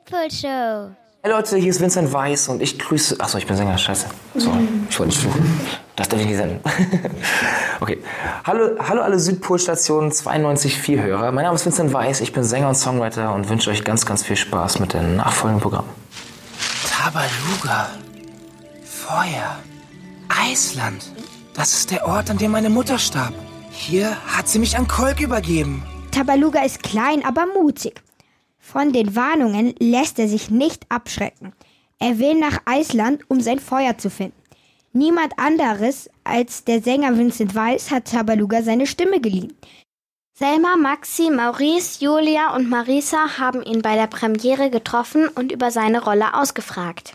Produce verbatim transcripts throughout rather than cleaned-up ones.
Südpol-Show. Hey Leute, hier ist Vincent Weiss und ich grüße... Achso, ich bin Sänger, scheiße. Sorry, ich wollte nicht fluchen. Das darf ich nicht senden. Okay. Hallo, hallo alle Südpol-Station zweiundneunzig Komma vier Hörer. Mein Name ist Vincent Weiss, ich bin Sänger und Songwriter und wünsche euch ganz, ganz viel Spaß mit dem nachfolgenden Programm. Tabaluga. Feuer. Eisland. Das ist der Ort, an dem meine Mutter starb. Hier hat sie mich an Kolk übergeben. Tabaluga ist klein, aber mutig. Von den Warnungen lässt er sich nicht abschrecken. Er will nach Eisland, um sein Feuer zu finden. Niemand anderes als der Sänger Vincent Weiss hat Tabaluga seine Stimme geliehen. Selma, Maxi, Maurice, Julia und Marisa haben ihn bei der Premiere getroffen und über seine Rolle ausgefragt.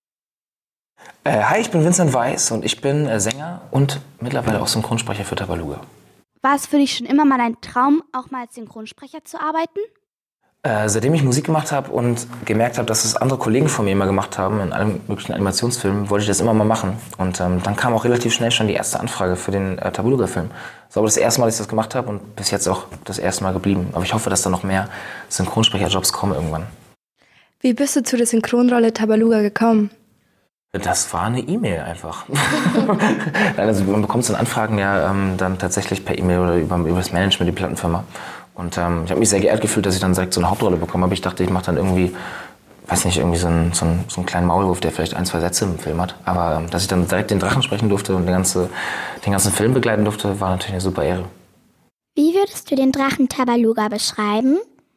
Äh, hi, ich bin Vincent Weiss und ich bin äh, Sänger und mittlerweile auch Synchronsprecher für Tabaluga. War es für dich schon immer mal ein Traum, auch mal als Synchronsprecher zu arbeiten? Äh, seitdem ich Musik gemacht habe und gemerkt habe, dass es andere Kollegen von mir immer gemacht haben, in allen möglichen Animationsfilmen, wollte ich das immer mal machen. Und ähm, dann kam auch relativ schnell schon die erste Anfrage für den äh, Tabaluga-Film. Das war aber das erste Mal, dass ich das gemacht habe und bis jetzt auch das erste Mal geblieben. Aber ich hoffe, dass da noch mehr Synchronsprecherjobs kommen irgendwann. Wie bist du zu der Synchronrolle Tabaluga gekommen? Das war eine E-Mail einfach. Also man bekommt so Anfragen ja ähm, dann tatsächlich per E-Mail oder über, über das Management, die Plattenfirma. Und ähm, ich habe mich sehr geehrt gefühlt, dass ich dann direkt so eine Hauptrolle bekommen habe. Ich dachte, ich mache dann irgendwie, weiß nicht, irgendwie so einen, so, einen, so einen kleinen Maulwurf, der vielleicht ein, zwei Sätze im Film hat. Aber ähm, dass ich dann direkt den Drachen sprechen durfte und den, ganze, den ganzen Film begleiten durfte, war natürlich eine super Ehre. Wie würdest du den Drachen Tabaluga beschreiben?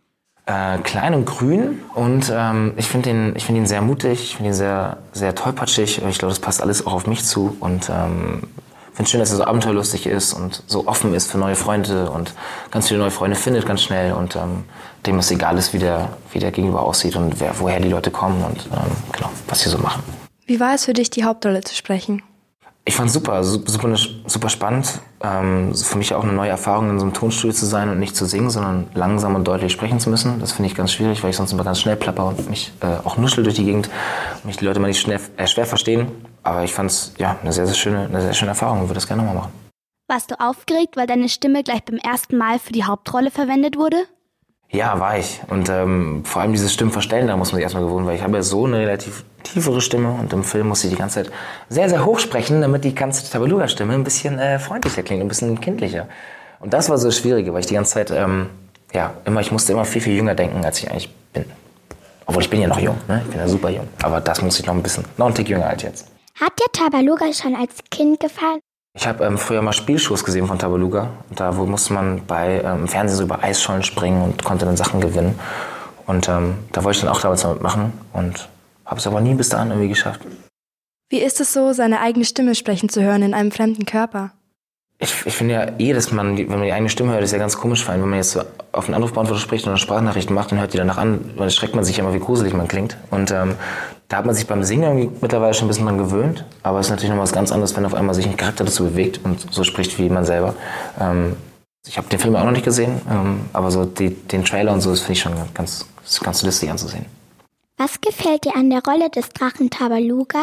Äh, klein und grün und ähm, ich finde ihn, ich find ihn sehr mutig, ich finde ihn sehr, sehr tollpatschig. Ich glaube, das passt alles auch auf mich zu und ähm, finde es schön, dass er so abenteuerlustig ist und so offen ist für neue Freunde und ganz viele neue Freunde findet ganz schnell und ähm, dem es egal ist, wie der, wie der Gegenüber aussieht und wer, woher die Leute kommen und ähm, genau, was sie so machen. Wie war es für dich, die Hauptrolle zu sprechen? Ich fand es super, super, super spannend. Ähm, für mich auch eine neue Erfahrung, in so einem Tonstudio zu sein und nicht zu singen, sondern langsam und deutlich sprechen zu müssen. Das finde ich ganz schwierig, weil ich sonst immer ganz schnell plapper und mich äh, auch nuschel durch die Gegend und mich die Leute mal nicht schnell, äh, schwer verstehen. Aber ich fand es ja, eine sehr, sehr schöne, eine sehr schöne Erfahrung und würde das gerne nochmal machen. Warst du aufgeregt, weil deine Stimme gleich beim ersten Mal für die Hauptrolle verwendet wurde? Ja, war ich. Und ähm, vor allem dieses Stimmverstellen, da muss man sich erstmal gewöhnen, weil ich habe ja so eine relativ tiefere Stimme und im Film muss ich die ganze Zeit sehr, sehr hoch sprechen, damit die ganze Tabaluga-Stimme ein bisschen äh, freundlicher klingt, ein bisschen kindlicher. Und das war so das Schwierige, weil ich die ganze Zeit, ähm, ja, immer, ich musste immer viel, viel jünger denken, als ich eigentlich bin. Obwohl, ich bin ja noch jung, ne? Ich bin ja super jung. Aber das muss ich noch ein bisschen, noch ein Tick jünger als jetzt. Hat dir Tabaluga schon als Kind gefallen? Ich habe ähm, früher mal Spielshows gesehen von Tabaluga. Und da wo musste man bei ähm, im Fernsehen so über Eisschollen springen und konnte dann Sachen gewinnen. Und ähm, da wollte ich dann auch damals mal mitmachen und habe es aber nie bis dahin irgendwie geschafft. Wie ist es so, seine eigene Stimme sprechen zu hören in einem fremden Körper? Ich, ich finde ja eh, dass man, wenn man die eigene Stimme hört, ist ja ganz komisch für einen. Wenn man jetzt so auf einen Anrufbeantworter spricht oder Sprachnachrichten macht, dann hört die danach an, dann schreckt man sich immer, wie gruselig man klingt. Und ähm, da hat man sich beim Singen irgendwie mittlerweile schon ein bisschen dran gewöhnt. Aber es ist natürlich noch was ganz anderes, wenn auf einmal sich ein Charakter dazu bewegt und so spricht wie man selber. Ähm, ich habe den Film auch noch nicht gesehen, ähm, aber so die, den Trailer und so, das finde ich schon ganz, ganz lustig anzusehen. Was gefällt dir an der Rolle des Drachen Tabaluga?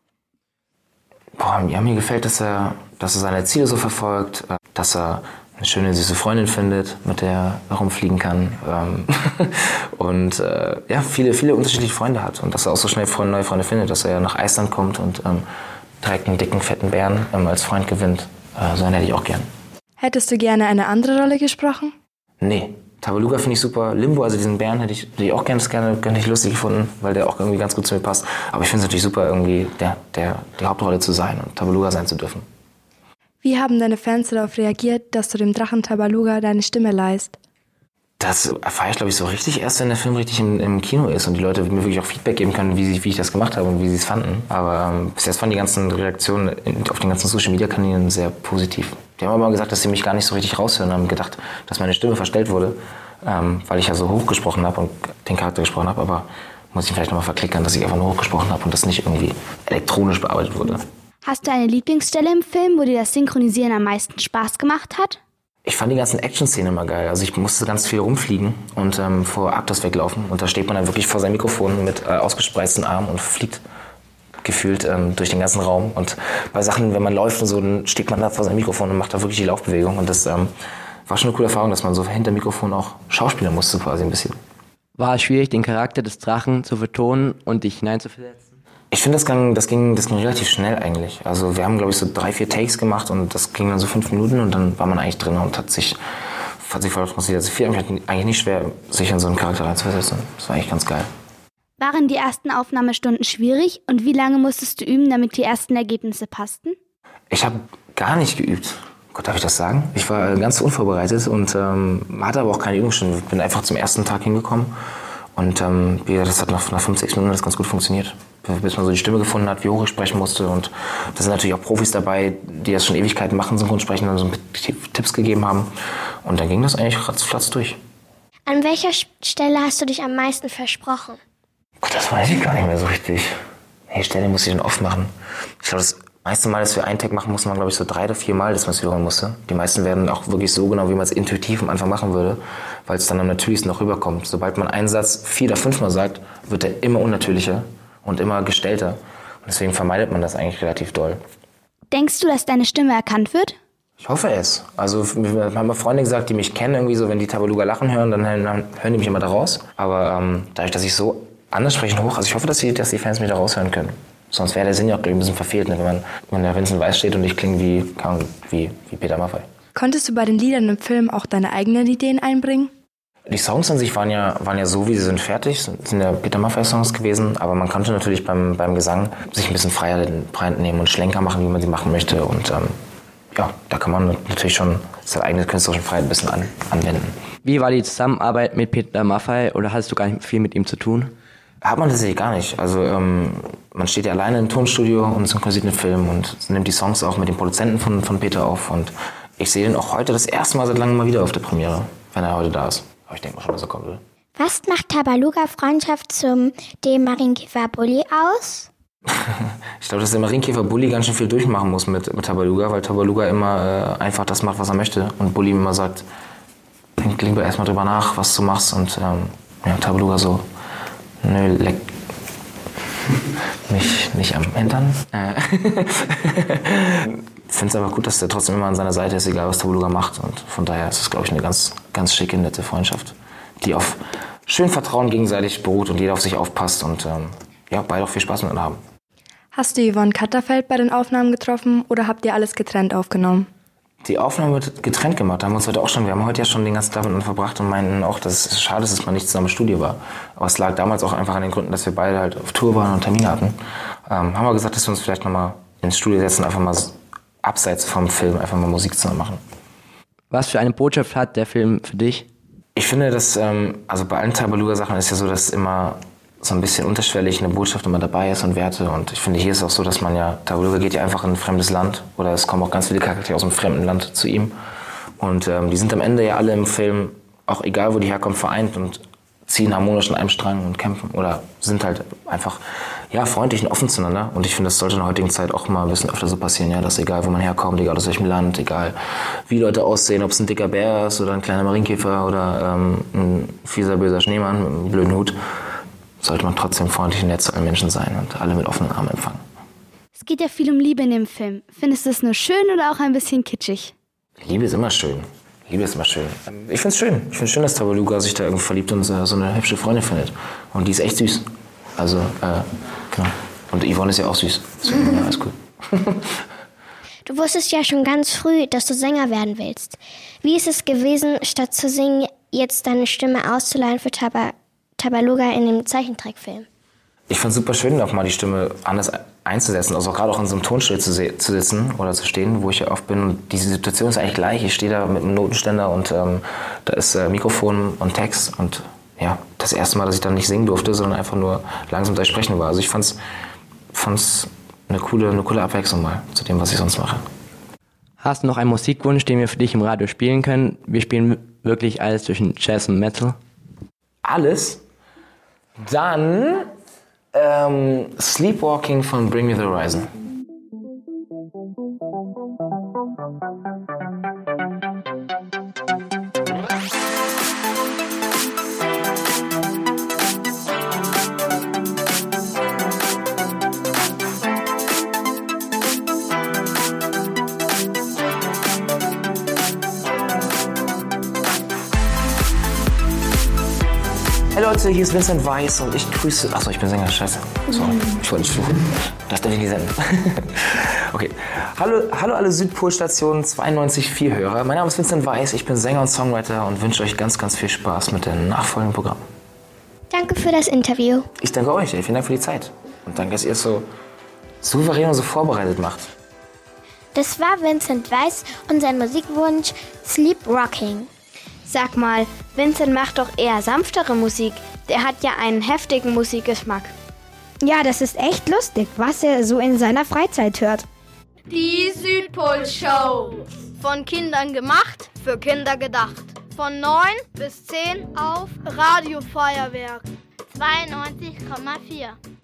Boah, ja, mir gefällt, dass er, dass er seine Ziele so verfolgt, dass er eine schöne, süße Freundin findet, mit der er rumfliegen kann ähm, und äh, ja, viele, viele unterschiedliche Freunde hat und dass er auch so schnell Freunde, neue Freunde findet, dass er ja nach Eisland kommt und ähm, direkt einen dicken, fetten Bären ähm, als Freund gewinnt. Äh, so einen hätte ich auch gern. Hättest du gerne eine andere Rolle gesprochen? Nee. Tabaluga finde ich super. Limbo, also diesen Bären, hätte ich, hätte ich auch ganz gerne, gerne ich lustig gefunden, weil der auch irgendwie ganz gut zu mir passt. Aber ich finde es natürlich super, irgendwie der, der, die Hauptrolle zu sein und Tabaluga sein zu dürfen. Wie haben deine Fans darauf reagiert, dass du dem Drachen Tabaluga deine Stimme leihst? Das erfahre ich, glaube ich, so richtig erst, wenn der Film richtig im, im Kino ist und die Leute mir wirklich auch Feedback geben können, wie, sie, wie ich das gemacht habe und wie sie es fanden. Aber ähm, bis jetzt waren die ganzen Reaktionen in, auf den ganzen Social-Media-Kanälen sehr positiv. Die haben aber gesagt, dass sie mich gar nicht so richtig raushören, haben gedacht, dass meine Stimme verstellt wurde, ähm, weil ich ja so hoch gesprochen habe und den Charakter gesprochen habe. Aber muss ich vielleicht nochmal verklickern, dass ich einfach nur hoch gesprochen habe und das nicht irgendwie elektronisch bearbeitet wurde. Hast du eine Lieblingsstelle im Film, wo dir das Synchronisieren am meisten Spaß gemacht hat? Ich fand die ganzen Action-Szenen immer geil. Also ich musste ganz viel rumfliegen und ähm, vor Aptos weglaufen. Und da steht man dann wirklich vor seinem Mikrofon mit äh, ausgespreizten Armen und fliegt gefühlt ähm, durch den ganzen Raum. Und bei Sachen, wenn man läuft und so, dann steht man da vor seinem Mikrofon und macht da wirklich die Laufbewegung. Und das ähm, war schon eine coole Erfahrung, dass man so hinter dem Mikrofon auch schauspielern musste quasi ein bisschen. War es schwierig, den Charakter des Drachen zu vertonen und dich hineinzuversetzen? Ich finde, das ging, das, ging, das ging relativ schnell eigentlich. Also wir haben, glaube ich, so drei, vier Takes gemacht und das ging dann so fünf Minuten und dann war man eigentlich drin und hat sich, hat sich voll transportiert. Also viel eigentlich nicht schwer, sich in so einen Charakter reinzuversetzen. Das war eigentlich ganz geil. Waren die ersten Aufnahmestunden schwierig und wie lange musstest du üben, damit die ersten Ergebnisse passten? Ich habe gar nicht geübt. Gott, darf ich das sagen? Ich war ganz unvorbereitet und ähm, hatte aber auch keine Übungsstunden. Ich bin einfach zum ersten Tag hingekommen und ähm, das hat nach, nach fünf, sechs Minuten das ganz gut funktioniert. Bis man so die Stimme gefunden hat, wie hoch ich sprechen musste. Und da sind natürlich auch Profis dabei, die das schon Ewigkeiten machen, Synchronsprechen, und so Tipps gegeben haben. Und dann ging das eigentlich ratzfatz durch. An welcher Stelle hast du dich am meisten versprochen? Gott, das weiß ich gar nicht mehr so richtig. Die Stelle muss ich dann oft machen. Ich glaube, das meiste Mal, dass wir einen Tag machen, muss man, glaube ich, so drei oder vier Mal, dass man es wiederholen musste. Die meisten werden auch wirklich so genau, wie man es intuitiv am Anfang machen würde, weil es dann am natürlichsten noch rüberkommt. Sobald man einen Satz vier oder fünfmal sagt, wird er immer unnatürlicher und immer gestellter. Und deswegen vermeidet man das eigentlich relativ doll. Denkst du, dass deine Stimme erkannt wird? Ich hoffe es. Also mir haben Freunde gesagt, die mich kennen, irgendwie so, wenn die Tabaluga lachen hören, dann hören die mich immer da raus. Aber ähm, dadurch, dass ich so anders spreche hoch, also ich hoffe, dass die, dass die Fans mich da raushören können. Sonst wäre der Sinn ja auch, glaube ich, ein bisschen verfehlt, ne? wenn man wenn der Vincent Weiss steht und ich klinge wie, wie, wie Peter Maffay. Konntest du bei den Liedern im Film auch deine eigenen Ideen einbringen? Die Songs an sich waren ja, waren ja so, wie sie sind, fertig. Das sind ja Peter Maffay-Songs gewesen. Aber man konnte natürlich beim, beim Gesang sich ein bisschen freier nehmen und Schlenker machen, wie man sie machen möchte. Und ähm, ja, da kann man natürlich schon seine eigene künstlerische Freiheit ein bisschen an, anwenden. Wie war die Zusammenarbeit mit Peter Maffay oder hattest du gar nicht viel mit ihm zu tun? Hat man tatsächlich gar nicht. Also ähm, man steht ja alleine im Tonstudio und synchronisiert einen Film und nimmt die Songs auch mit dem Produzenten von, von Peter auf. Und ich sehe ihn auch heute das erste Mal seit langem mal wieder auf der Premiere, wenn er heute da ist. Aber ich denke mal schon, dass er kommen will. Was macht Tabaluga-Freundschaft zum dem Marienkäfer-Bulli aus? Ich glaube, dass der Marienkäfer-Bulli ganz schön viel durchmachen muss mit, mit Tabaluga, weil Tabaluga immer äh, einfach das macht, was er möchte. Und Bulli immer sagt, denk lieber erstmal drüber nach, was du machst. Und ähm, ja, Tabaluga so, nö, leck mich nicht am Hintern. Äh. Ich finde es aber gut, dass der trotzdem immer an seiner Seite ist, egal was Tabaluga macht. Und von daher ist es, glaube ich, eine ganz, ganz schicke, nette Freundschaft, die auf schön Vertrauen gegenseitig beruht und jeder auf sich aufpasst und ähm, ja, beide auch viel Spaß miteinander haben. Hast du Yvonne Katterfeld bei den Aufnahmen getroffen oder habt ihr alles getrennt aufgenommen? Die Aufnahme wird getrennt gemacht, da haben wir uns heute auch schon, wir haben heute ja schon den ganzen Tag miteinander verbracht und meinten auch, dass es schade ist, dass man nicht zusammen im Studio war. Aber es lag damals auch einfach an den Gründen, dass wir beide halt auf Tour waren und Termine hatten. Ähm, haben wir gesagt, dass wir uns vielleicht nochmal ins Studio setzen, einfach mal abseits vom Film einfach mal Musik zusammen machen. Was für eine Botschaft hat der Film für dich? Ich finde, dass, ähm, also bei allen Tabaluga-Sachen ist ja so, dass immer so ein bisschen unterschwellig eine Botschaft immer dabei ist und Werte. Und ich finde, hier ist es auch so, dass man ja, Tabaluga geht ja einfach in ein fremdes Land oder es kommen auch ganz viele Charaktere aus einem fremden Land zu ihm. Und ähm, die sind am Ende ja alle im Film, auch egal wo die herkommen, vereint und ziehen harmonisch an einem Strang und kämpfen oder sind halt einfach ja, freundlich und offen zueinander. Und ich finde, das sollte in der heutigen Zeit auch mal ein bisschen öfter so passieren, ja, dass egal wo man herkommt, egal aus welchem Land, egal wie Leute aussehen, ob es ein dicker Bär ist oder ein kleiner Marienkäfer oder ähm, ein fieser, böser Schneemann mit einem blöden Hut, sollte man trotzdem freundlich und nett zu allen Menschen sein und alle mit offenen Armen empfangen. Es geht ja viel um Liebe in dem Film. Findest du es nur schön oder auch ein bisschen kitschig? Liebe ist immer schön. Liebe ist immer schön. Ich finde es schön. Ich finde es schön, dass Tabaluga sich da irgendwie verliebt und so eine hübsche Freundin findet. Und die ist echt süß. Also, äh, genau. Und Yvonne ist ja auch süß. Deswegen, ja, alles cool. Du wusstest ja schon ganz früh, dass du Sänger werden willst. Wie ist es gewesen, statt zu singen, jetzt deine Stimme auszuleihen für Taba- Tabaluga in dem Zeichentrickfilm? Ich fand es super schön, auch mal die Stimme anders einzusetzen. Also gerade auch in so einem Tonstudio zu, se- zu sitzen oder zu stehen, wo ich ja oft bin. Und diese Situation ist eigentlich gleich. Ich stehe da mit einem Notenständer und ähm, da ist äh, Mikrofon und Text. Und ja, das erste Mal, dass ich dann nicht singen durfte, sondern einfach nur langsam da sprechen war. Also ich fand's, fand's eine coole, eine coole Abwechslung mal zu dem, was ich sonst mache. Hast du noch einen Musikwunsch, den wir für dich im Radio spielen können? Wir spielen wirklich alles zwischen Jazz und Metal. Alles? Dann ähm, Sleepwalking von Bring Me the Horizon. Hey Leute, hier ist Vincent Weiss und ich grüße... Achso, ich bin Sänger, scheiße. Sorry, ich wollte nicht fluchen. Das darf ich nicht senden. Okay. Hallo, hallo alle Südpolstation zweiundneunzig Komma vier Hörer. Mein Name ist Vincent Weiss, ich bin Sänger und Songwriter und wünsche euch ganz, ganz viel Spaß mit dem nachfolgenden Programm. Danke für das Interview. Ich danke euch, ey. Vielen Dank für die Zeit. Und danke, dass ihr es so souverän und so vorbereitet macht. Das war Vincent Weiss und sein Musikwunsch Sleep Rocking. Sag mal, Vincent macht doch eher sanftere Musik. Der hat ja einen heftigen Musikgeschmack. Ja, das ist echt lustig, was er so in seiner Freizeit hört. Die Südpol-Show. Von Kindern gemacht, für Kinder gedacht. Von neun bis zehn auf Radio Feuerwerk. zweiundneunzig Komma vier.